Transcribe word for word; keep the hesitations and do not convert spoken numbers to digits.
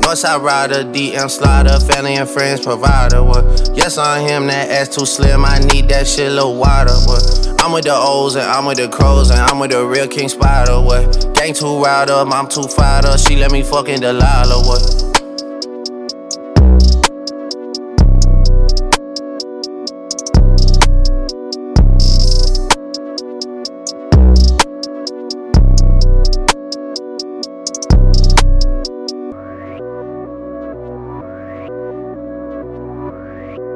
Northside rider, D M slider, family and friends provider. What? Yes, on him, that ass too slim. I need that shit a little wider. What? I'm with the O's and I'm with the crows and I'm with the real King Spider. What? Gang too riled up, I'm too fired up. She let me fucking Delilah. What?